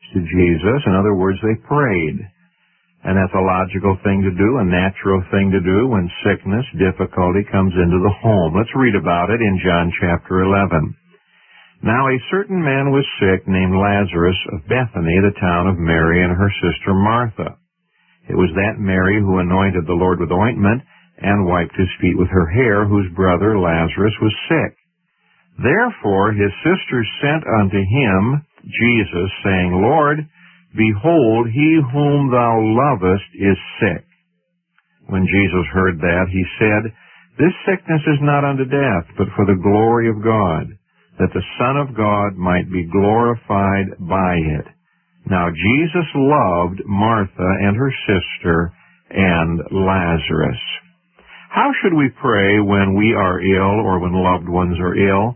to Jesus. In other words, they prayed. And that's a logical thing to do, a natural thing to do when sickness, difficulty comes into the home. Let's read about it in John chapter 11. Now a certain man was sick named Lazarus of Bethany, the town of Mary and her sister Martha. It was that Mary who anointed the Lord with ointment and wiped his feet with her hair, whose brother Lazarus was sick. Therefore his sisters sent unto him, Jesus, saying, Lord, behold, he whom thou lovest is sick. When Jesus heard that, he said, This sickness is not unto death, but for the glory of God, that the Son of God might be glorified by it. Now Jesus loved Martha and her sister and Lazarus. How should we pray when we are ill or when loved ones are ill?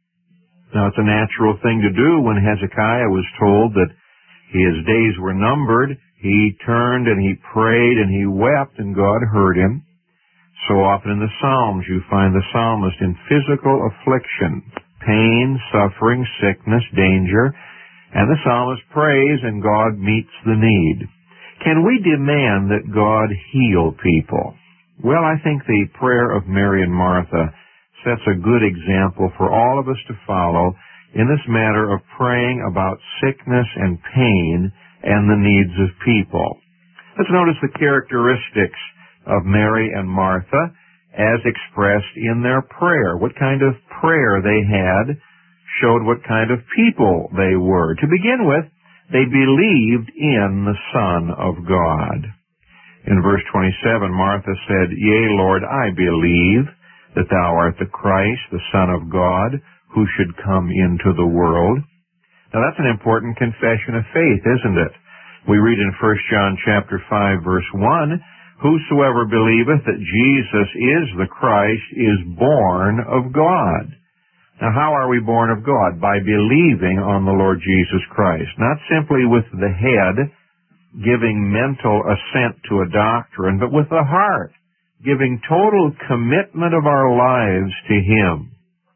Now it's a natural thing to do. When Hezekiah was told that his days were numbered, he turned and he prayed and he wept, and God heard him. So often in the Psalms you find the psalmist in physical affliction, pain, suffering, sickness, danger, and the psalmist prays and God meets the need. Can we demand that God heal people? Well, I think the prayer of Mary and Martha sets a good example for all of us to follow in this matter of praying about sickness and pain and the needs of people. Let's notice the characteristics of Mary and Martha as expressed in their prayer. What kind of prayer they had showed what kind of people they were. To begin with, they believed in the Son of God. In verse 27, Martha said, Yea, Lord, I believe that thou art the Christ, the Son of God, who should come into the world. Now that's an important confession of faith, isn't it? We read in 1 John chapter 5, verse 1, Whosoever believeth that Jesus is the Christ is born of God. Now how are we born of God? By believing on the Lord Jesus Christ. Not simply with the head, giving mental assent to a doctrine, but with the heart, giving total commitment of our lives to Him.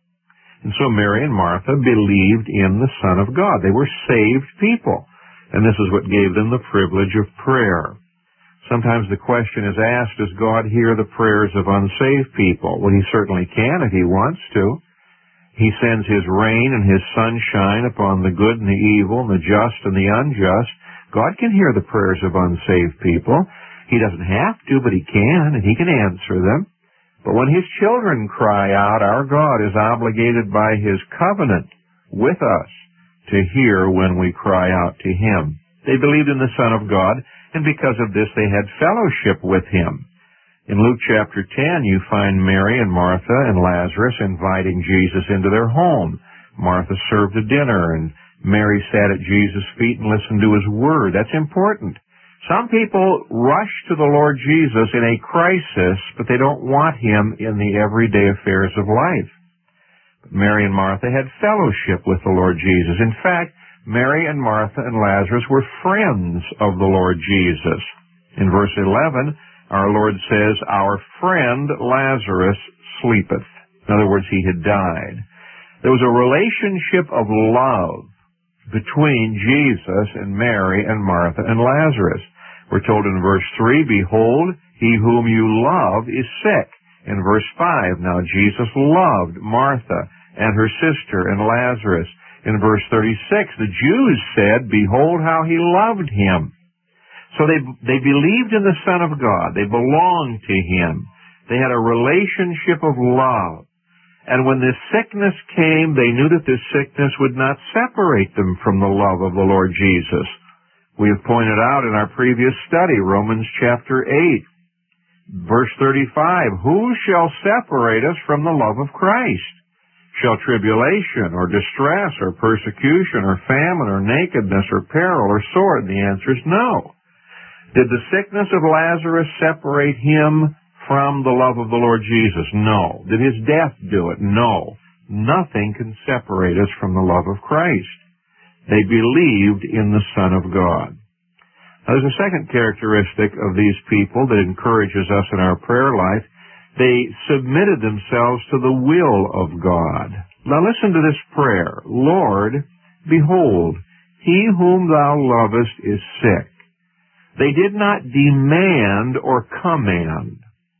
And so Mary and Martha believed in the Son of God. They were saved people. And this is what gave them the privilege of prayer. Sometimes the question is asked, does God hear the prayers of unsaved people? Well, He certainly can if He wants to. He sends His rain and His sunshine upon the good and the evil and the just and the unjust. God can hear the prayers of unsaved people. He doesn't have to, but He can, and He can answer them. But when His children cry out, our God is obligated by His covenant with us to hear when we cry out to Him. They believed in the Son of God, and because of this they had fellowship with Him. In Luke chapter 10, you find Mary and Martha and Lazarus inviting Jesus into their home. Martha served a dinner, and Mary sat at Jesus' feet and listened to His word. That's important. Some people rush to the Lord Jesus in a crisis, but they don't want Him in the everyday affairs of life. But Mary and Martha had fellowship with the Lord Jesus. In fact, Mary and Martha and Lazarus were friends of the Lord Jesus. In verse 11, our Lord says, Our friend Lazarus sleepeth. In other words, he had died. There was a relationship of love between Jesus and Mary and Martha and Lazarus. We're told in verse 3, Behold, he whom you love is sick. In verse 5, now Jesus loved Martha and her sister and Lazarus. In verse 36, the Jews said, Behold how he loved him. So they believed in the Son of God. They belonged to Him. They had a relationship of love. And when this sickness came, they knew that this sickness would not separate them from the love of the Lord Jesus. We have pointed out in our previous study, Romans chapter 8, verse 35, Who shall separate us from the love of Christ? Shall tribulation or distress or persecution or famine or nakedness or peril or sword? The answer is no. Did the sickness of Lazarus separate him from the love of the Lord Jesus? No. Did His death do it? No. Nothing can separate us from the love of Christ. They believed in the Son of God. Now, there's a second characteristic of these people that encourages us in our prayer life. They submitted themselves to the will of God. Now listen to this prayer. Lord, behold, he whom thou lovest is sick. They did not demand or command.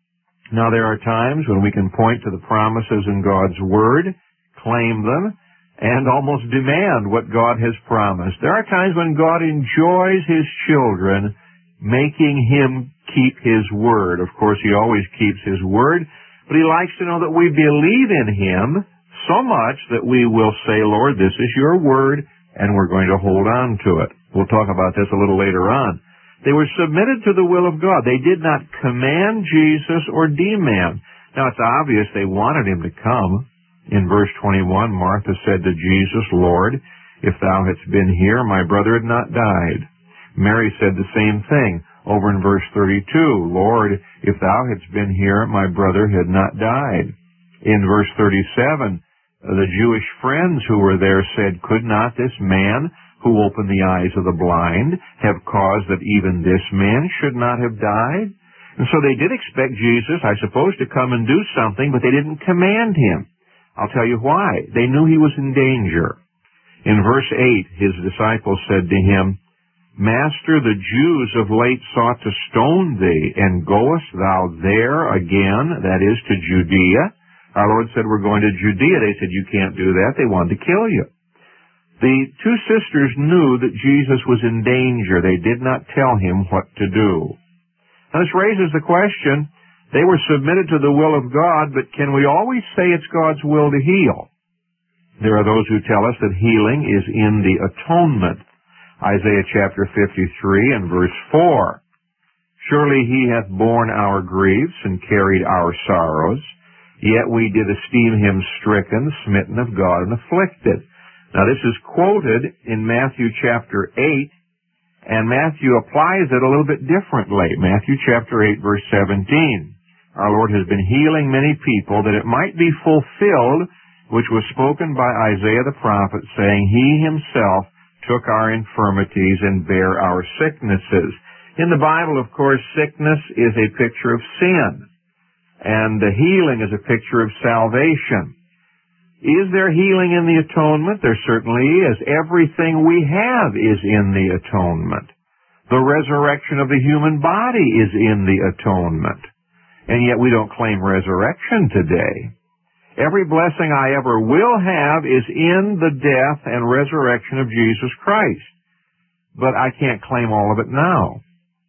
Now there are times when we can point to the promises in God's Word, claim them, and almost demand what God has promised. There are times when God enjoys His children making Him keep His Word. Of course, He always keeps His Word, but He likes to know that we believe in Him so much that we will say, Lord, this is your Word, and we're going to hold on to it. We'll talk about this a little later on. They were submitted to the will of God. They did not command Jesus or demand. Now, it's obvious they wanted Him to come. In verse 21, Martha said to Jesus, Lord, if thou hadst been here, my brother had not died. Mary said the same thing over in verse 32. Lord, if thou hadst been here, my brother had not died. In verse 37, the Jewish friends who were there said, could not this man who opened the eyes of the blind have caused that even this man should not have died? And so they did expect Jesus, I suppose, to come and do something, but they didn't command Him. I'll tell you why. They knew He was in danger. In verse 8, His disciples said to Him, Master, the Jews of late sought to stone Thee, and goest Thou there again, that is, to Judea? Our Lord said, we're going to Judea. They said, you can't do that. They wanted to kill you. The two sisters knew that Jesus was in danger. They did not tell Him what to do. Now, this raises the question, they were submitted to the will of God, but can we always say it's God's will to heal? There are those who tell us that healing is in the atonement. Isaiah chapter 53 and verse 4. Surely He hath borne our griefs and carried our sorrows, yet we did esteem Him stricken, smitten of God, and afflicted. Now, this is quoted in Matthew chapter 8, and Matthew applies it a little bit differently. Matthew chapter 8, verse 17. Our Lord has been healing many people that it might be fulfilled, which was spoken by Isaiah the prophet, saying, He Himself took our infirmities and bare our sicknesses. In the Bible, of course, sickness is a picture of sin, and the healing is a picture of salvation. Is there healing in the atonement? There certainly is. Everything we have is in the atonement. The resurrection of the human body is in the atonement. And yet we don't claim resurrection today. Every blessing I ever will have is in the death and resurrection of Jesus Christ. But I can't claim all of it now.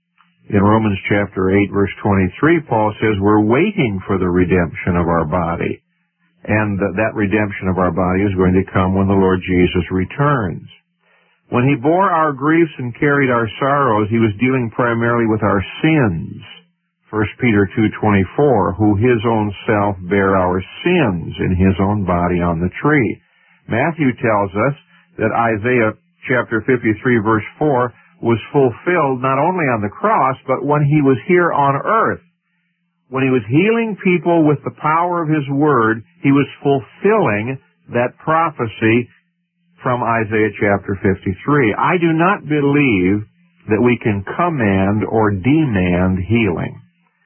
In Romans chapter 8, verse 23, Paul says we're waiting for the redemption of our body. And that redemption of our body is going to come when the Lord Jesus returns. When He bore our griefs and carried our sorrows, He was dealing primarily with our sins. 1 Peter 2:24, who His own self bare our sins in His own body on the tree. Matthew tells us that Isaiah chapter 53, verse 4, was fulfilled not only on the cross, but when He was here on earth. When He was healing people with the power of His Word, He was fulfilling that prophecy from Isaiah chapter 53. I do not believe that we can command or demand healing.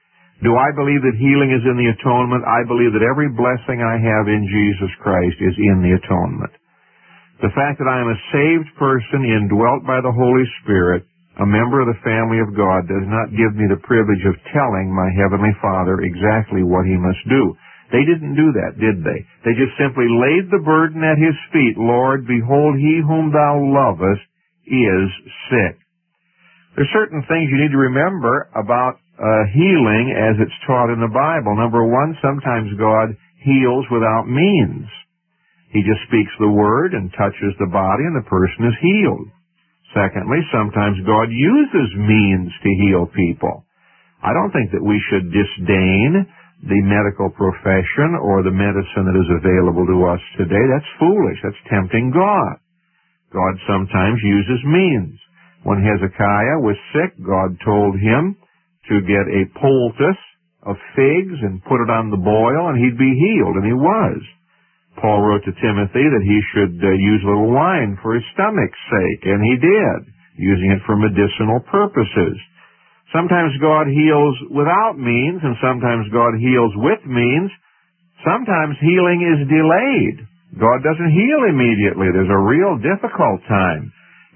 Do I believe that healing is in the atonement? I believe that every blessing I have in Jesus Christ is in the atonement. The fact that I am a saved person indwelt by the Holy Spirit, a member of the family of God, does not give me the privilege of telling my Heavenly Father exactly what He must do. They didn't do that, did they? They just simply laid the burden at His feet. Lord, behold, he whom thou lovest is sick. There's certain things you need to remember about healing as it's taught in the Bible. Number one, sometimes God heals without means. He just speaks the word and touches the body and the person is healed. Secondly, sometimes God uses means to heal people. I don't think that we should disdain the medical profession or the medicine that is available to us today. That's foolish. That's tempting God. God sometimes uses means. When Hezekiah was sick, God told him to get a poultice of figs and put it on the boil and he'd be healed, and he was. Paul wrote to Timothy that he should use a little wine for his stomach's sake, and he did, using it for medicinal purposes. Sometimes God heals without means, and sometimes God heals with means. Sometimes healing is delayed. God doesn't heal immediately. There's a real difficult time.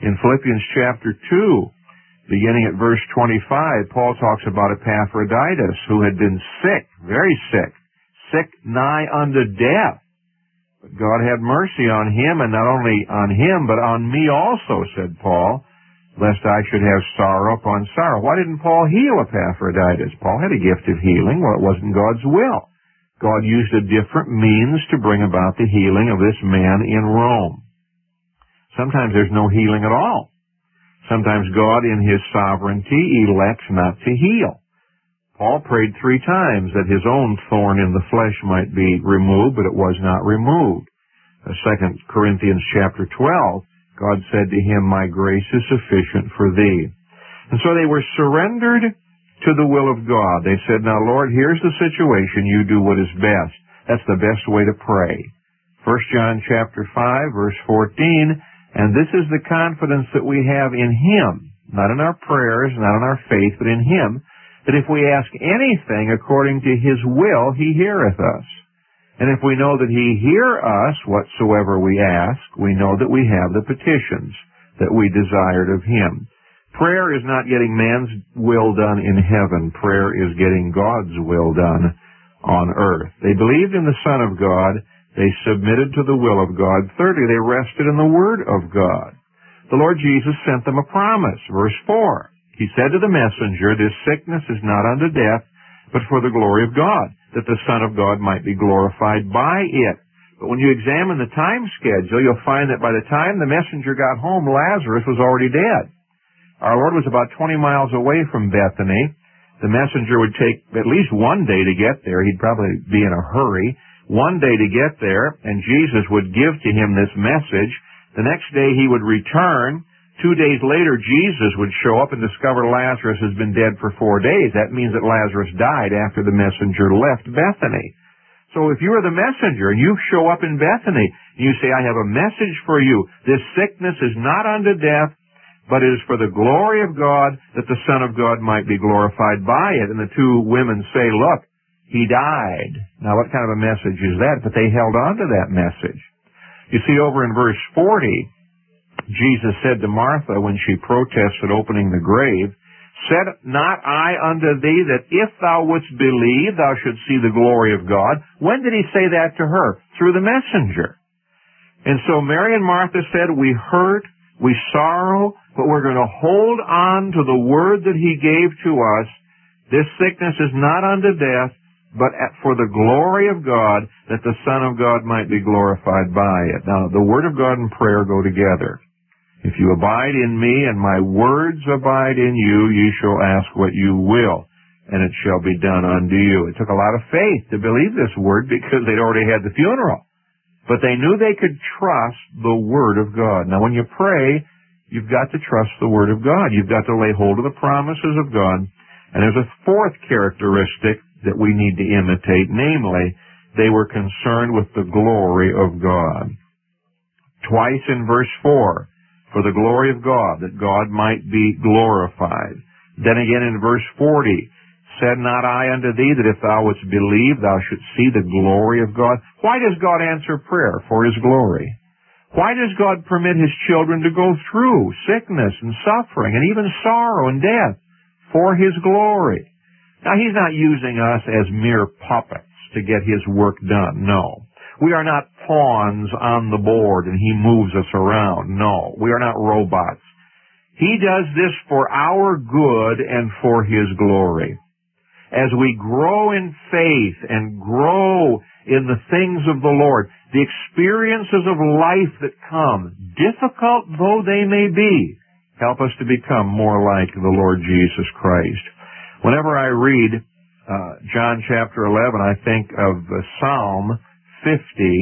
In Philippians chapter 2, beginning at verse 25, Paul talks about Epaphroditus, who had been sick, very sick, sick nigh unto death. But God had mercy on him, and not only on him, but on me also, said Paul, lest I should have sorrow upon sorrow. Why didn't Paul heal Epaphroditus? Paul had a gift of healing. Well, it wasn't God's will. God used a different means to bring about the healing of this man in Rome. Sometimes there's no healing at all. Sometimes God, in His sovereignty, elects not to heal. Paul prayed 3 times that his own thorn in the flesh might be removed, but it was not removed. 2 Corinthians chapter 12, God said to him, my grace is sufficient for thee. And so they were surrendered to the will of God. They said, now Lord, here's the situation. You do what is best. That's the best way to pray. 1 John chapter 5, verse 14, and this is the confidence that we have in Him, not in our prayers, not in our faith, but in Him, that if we ask anything according to His will, He heareth us. And if we know that He hear us whatsoever we ask, we know that we have the petitions that we desired of Him. Prayer is not getting man's will done in heaven. Prayer is getting God's will done on earth. They believed in the Son of God. They submitted to the will of God. Thirdly, they rested in the Word of God. The Lord Jesus sent them a promise. Verse 4, He said to the messenger, this sickness is not unto death, but for the glory of God, that the Son of God might be glorified by it. But when you examine the time schedule, you'll find that by the time the messenger got home, Lazarus was already dead. Our Lord was about 20 miles away from Bethany. The messenger would take at least one day to get there. He'd probably be in a hurry. One day to get there, and Jesus would give to him this message. The next day he would return. 2 days later, Jesus would show up and discover Lazarus has been dead for 4 days. That means that Lazarus died after the messenger left Bethany. So if you are the messenger and you show up in Bethany, and you say, I have a message for you. This sickness is not unto death, but it is for the glory of God, that the Son of God might be glorified by it. And the 2 women say, look, He died. Now what kind of a message is that? But they held on to that message. You see, over in verse 40, Jesus said to Martha when she protested opening the grave, said not I unto thee that if thou wouldst believe, thou shouldst see the glory of God? When did He say that to her? Through the messenger. And so Mary and Martha said, we hurt, we sorrow, but we're going to hold on to the word that He gave to us. This sickness is not unto death, but for the glory of God, that the Son of God might be glorified by it. Now, the Word of God and prayer go together. If you abide in me and my words abide in you, ye shall ask what you will, and it shall be done unto you. It took a lot of faith to believe this word because they'd already had the funeral. But they knew they could trust the Word of God. Now, when you pray, you've got to trust the Word of God. You've got to lay hold of the promises of God. And there's a 4th characteristic that we need to imitate, namely, they were concerned with the glory of God. Twice in verse 4, for the glory of God, that God might be glorified. Then again in verse 40, said not I unto thee that if thou wouldst believe, thou shouldst see the glory of God? Why does God answer prayer? For His glory. Why does God permit His children to go through sickness and suffering and even sorrow and death? For His glory. Now, He's not using us as mere puppets to get His work done. No. We are not pawns on the board and He moves us around. No. We are not robots. He does this for our good and for His glory. As we grow in faith and grow in the things of the Lord, the experiences of life that come, difficult though they may be, help us to become more like the Lord Jesus Christ. Whenever I read John chapter 11, I think of Psalm 50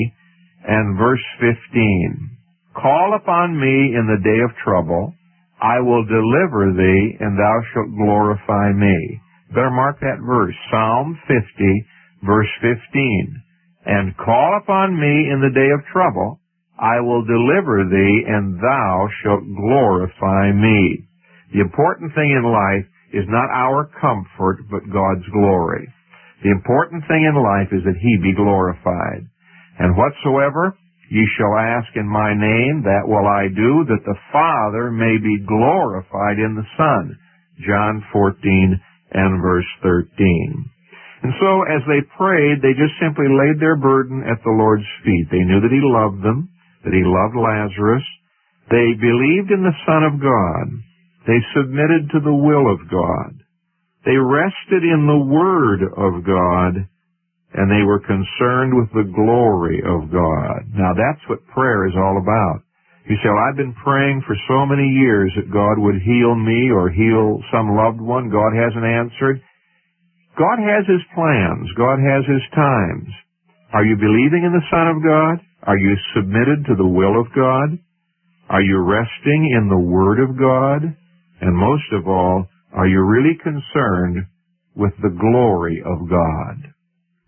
and verse 15. Call upon me in the day of trouble. I will deliver thee, and thou shalt glorify me. Better mark that verse. Psalm 50, verse 15. And call upon me in the day of trouble. I will deliver thee, and thou shalt glorify me. The important thing in life is not our comfort, but God's glory. The important thing in life is that He be glorified. And whatsoever Ye shall ask in my name, that will I do, that the Father may be glorified in the Son. John 14 and verse 13. And so as they prayed, they just simply laid their burden at the Lord's feet. They knew that He loved them, that He loved Lazarus. They believed in the Son of God. They submitted to the will of God. They rested in the Word of God, and they were concerned with the glory of God. Now that's what prayer is all about. You say, well, I've been praying for so many years that God would heal me or heal some loved one. God hasn't answered. God has His plans. God has His times. Are you believing in the Son of God? Are you submitted to the will of God? Are you resting in the Word of God? And most of all, are you really concerned with the glory of God?